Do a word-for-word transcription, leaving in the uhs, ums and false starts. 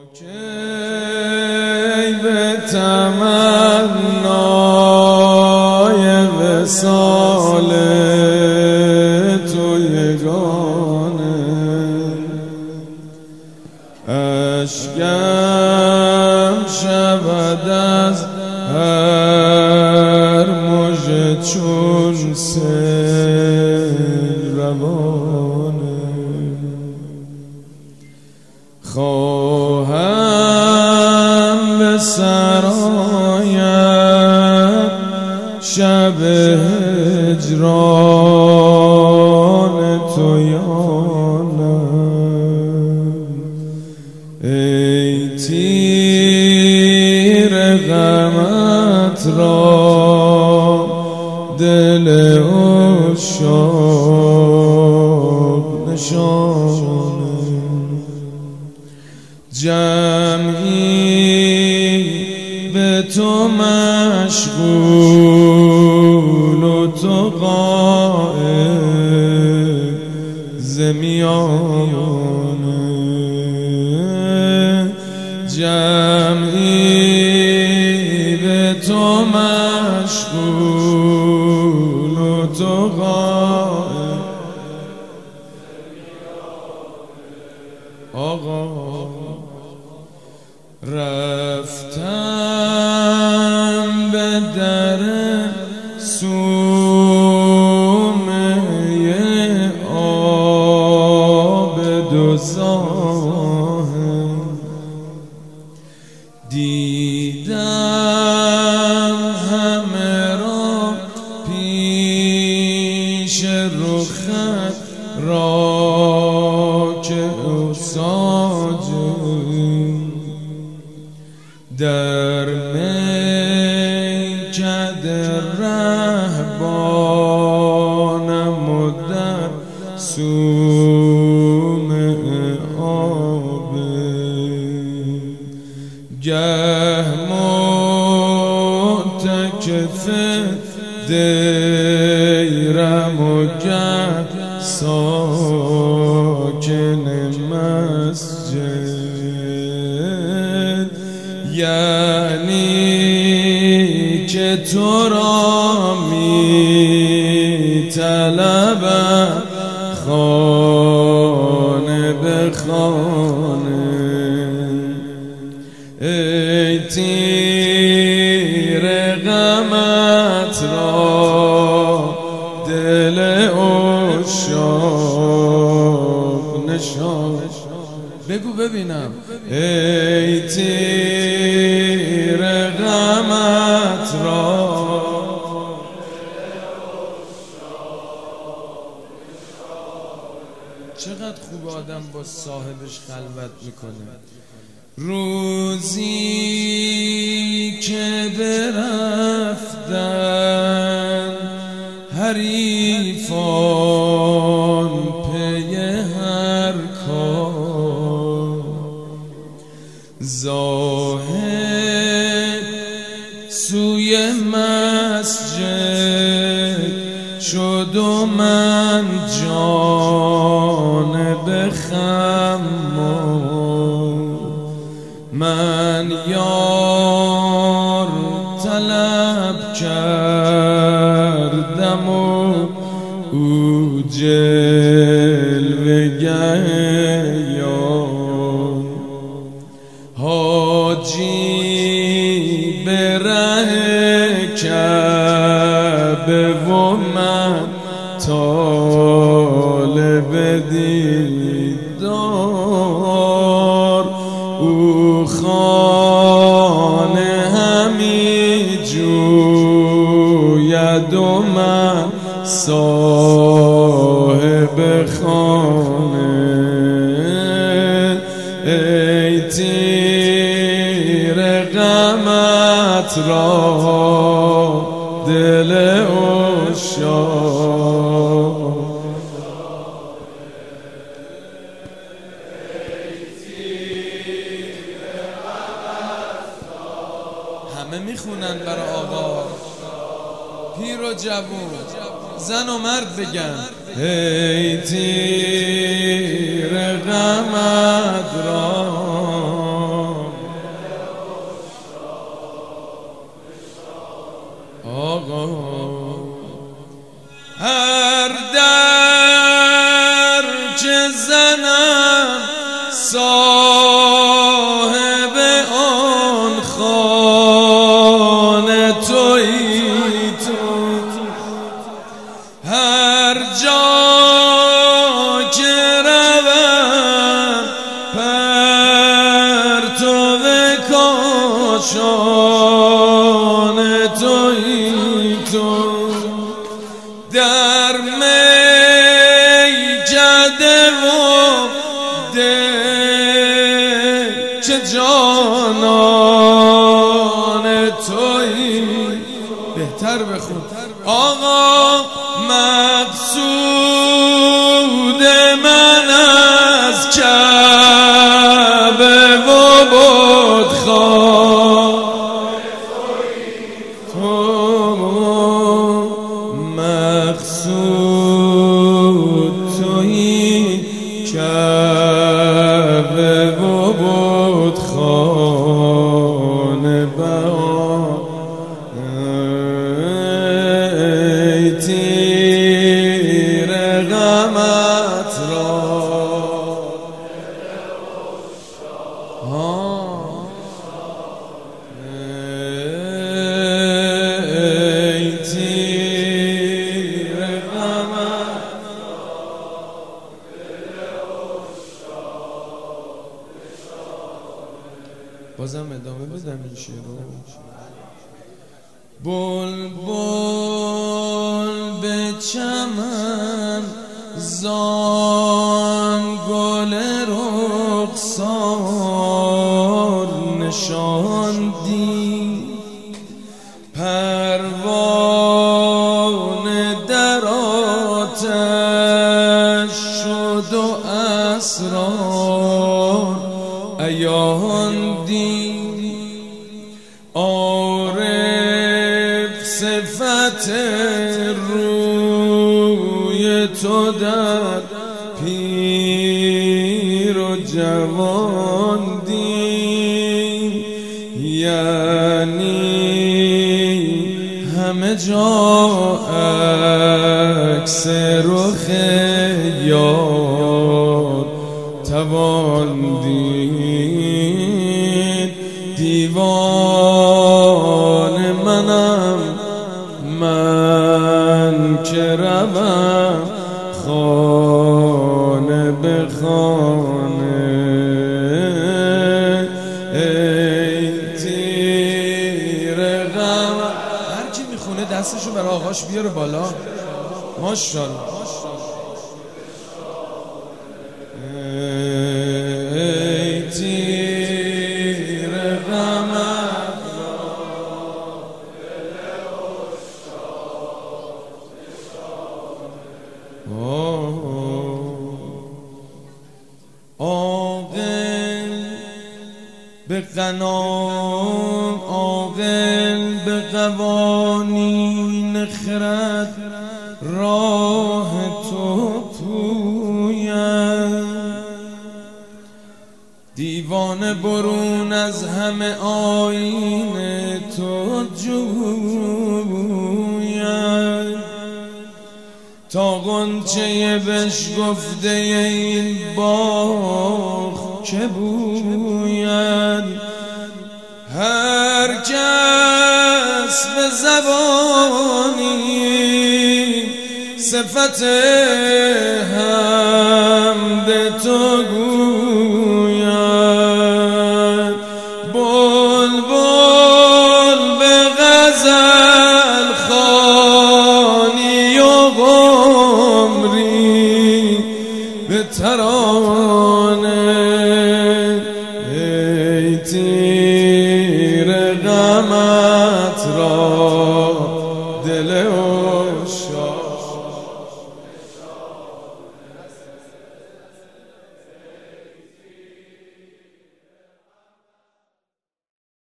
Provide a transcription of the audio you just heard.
کی به تمنای وصال تو یگانه اشکم شود از هر مژه چون سیل روانه خواهم به سرایت شب هجران تو یانم ای تیر غمت را دل عشاق نشانه جمعی به تو مشغول و تو غائب ز میانه جمعی به تو مشغول و تو غائب آقا رفتم به در صومعه عابد و زاهد دیدم همه را پیش رخت راکع و ساجد در میکده رهبانم و در صومعه عابد گه معتکف دیرم و گه ساکن مسجد یعنی که تو را می طلبم خانه به خانه ای تیر غمت را دل عشاق نشان بگو ببینم ای تیر غمت را چقدر خوب آدم با صاحبش خلوت میکنه روزی که برفتن حریفان پی هر کار زاهد سوی مسجد شد و من جانب خمار من یار طلب کردم و او جلوه‌گر یار حاجی به ره کعبه و من طالب دیدار او خانه همی جوید و من صاحب خانه ای تیر غمت را دل عشاق همه میخونن برای آقا پیر و جوون زن و مرد بگن ای تیر غمت را صاحب آن خانه تویی تو، هر جا که روم پرتو کاشان تویی تو، در میکده و ده چه جانان تویی. بهتر بخون آقا مقصود من از کعبه و بتخانه تو، مقصود تویی کعبه و بتخانه بها، ای تیر غمت را ای تیر غمت بازم ادامه بدم این شعر رو. بلبل به چمن زان گل رخسار نشاندی، پروانه در آتش شد و اسرار عیاندی، عارف صفت روی تو در پیر و جوان دید، یعنی همه جا عکس رخ یار توان دید. دیوان منم من که روم خانه به خانه، ای تیر غم. هر کی میخونه دستشو برای آقاش بیاره بالا. ماشاءالله. ای تیر غم عاقل به غنام، عاقل به قوانین خرد راه تو پوید، دیوانه برون از همه آیین تو جوید، تا غنچه بشکفته این باغ که بوید، هر کس به زبانی صفت حمد تو گوید، بلبل به غزل خوانی و قمری به ترانه